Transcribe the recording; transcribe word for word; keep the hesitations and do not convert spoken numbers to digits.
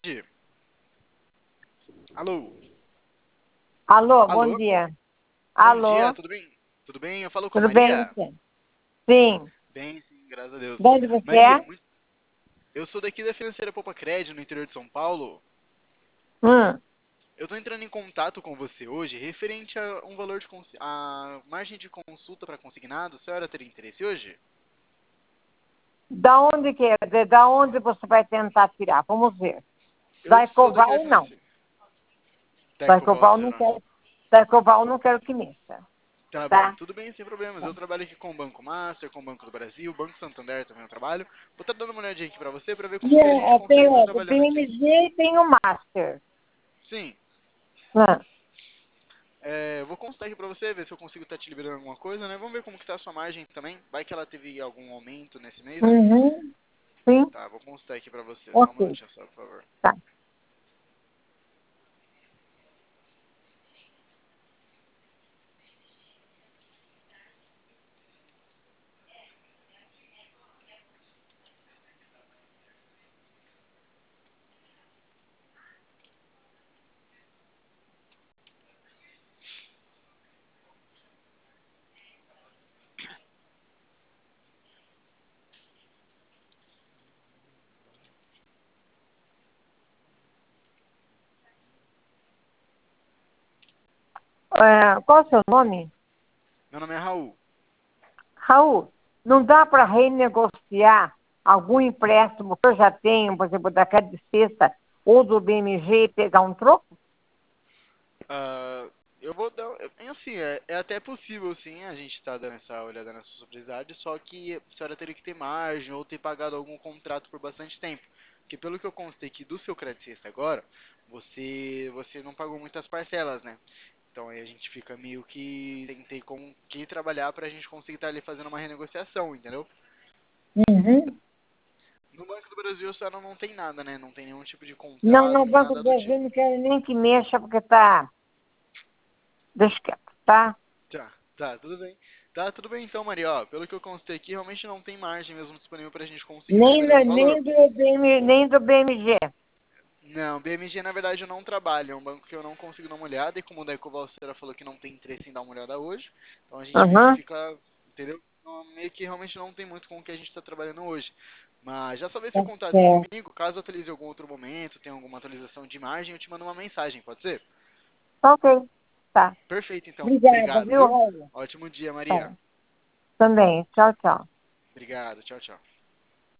Alô? Alô, bom Alô? dia. Bom dia, Alô, tudo bem? Tudo bem? Eu falo com a tudo bem Maria? você? Sim. Bem, sim, graças a Deus. De onde você Maria, é? muito- eu sou daqui da Financeira Poupa Crédito, no interior de São Paulo. Hum. Eu estou entrando em contato com você hoje referente a um valor de cons- a margem de consulta para consignado. A senhora teria interesse hoje? Da onde que é? De, da onde você vai tentar tirar? Vamos ver. Eu Da sou daqui da Ecoval, não. Financeira. Tá, Da Ecoval, a Ecoval não senhora. quero. Da Ecoval não quero que mexa. Tá bom, Tá? tudo bem, sem problemas. Eu trabalho aqui com o Banco Master, com o Banco do Brasil, Banco Santander também eu trabalho. Vou estar dando uma olhadinha aqui para você para ver como E que a é, gente é, tem consegue estar o do trabalhando aqui. B M G e tem o Master. Sim. Hum. É, eu vou consultar aqui pra você, ver se eu consigo estar te liberando alguma coisa, né? Vamos ver como que tá a sua margem também. Vai que ela teve algum aumento nesse mês, né? Uhum. Sim. Tá, vou consultar aqui pra você. Só um Ok. minutinho só, por favor. Tá. É, qual é o seu nome? Meu nome é Raul. Raul, não dá para renegociar algum empréstimo que eu já tenho, por exemplo, da Credit Sexta ou do B M G e pegar um troco? Ah, eu vou dar. É assim, é, é até possível sim a gente tá dando essa olhada nessa sobriedade, só que a senhora teria que ter margem ou ter pagado algum contrato por bastante tempo. Porque pelo que eu constei aqui do seu crédito sexta agora, você, você não pagou muitas parcelas, né? Então aí a gente fica meio que tentei com que trabalhar pra gente conseguir estar ali fazendo uma renegociação, entendeu? Uhum. No Banco do Brasil a senhora não tem nada, né? Não tem nenhum tipo de Não, contrato, no nem Banco do nada do Brasil tipo. não quero nem que mexa, porque tá. Deixa quieto, tá? Tá, tá, tudo bem. Tá, tudo bem então, Maria. Ó, pelo que eu constei aqui, realmente não tem margem mesmo disponível pra gente conseguir estar Nem, liberando da- o valor. nem, do B M, nem do B M G. Não, B M G na verdade eu não trabalho, é um banco que eu não consigo dar uma olhada, e como o Deco Valseira falou que não tem interesse em dar uma olhada hoje, então a gente meio que Aham. fica, entendeu? Então, meio que realmente não tem muito com o que a gente está trabalhando hoje. Mas já salvei Tá seu contato aqui certo. comigo, caso atualize em algum outro momento, tenha alguma atualização de imagem, eu te mando uma mensagem, pode ser? Tá ok. Tá. Perfeito então, Obrigada, obrigado, viu, viu? Raul? Ótimo dia, Maria. Tá. Também. Tchau, tchau. Obrigado, tchau, tchau.